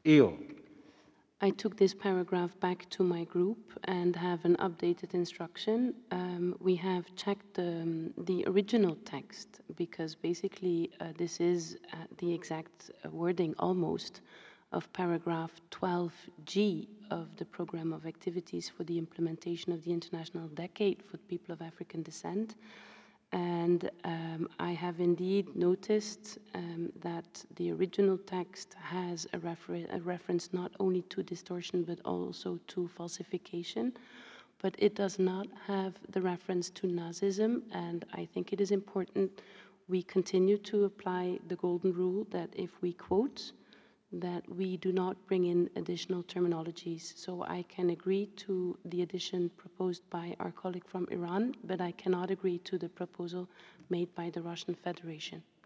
Io. I took this paragraph back to my group and have an updated instruction. We have checked the original text because basically this is the exact wording almost of paragraph 12G of the Program of Activities for the Implementation of the International Decade for People of African Descent. And I have indeed noticed that the original text has a reference not only to distortion but also to falsification, but it does not have the reference to Nazism. And I think it is important we continue to apply the golden rule that if we quote, that we do not bring in additional terminologies. So I can agree to the addition proposed by our colleague from Iran, but I cannot agree to the proposal made by the Russian Federation.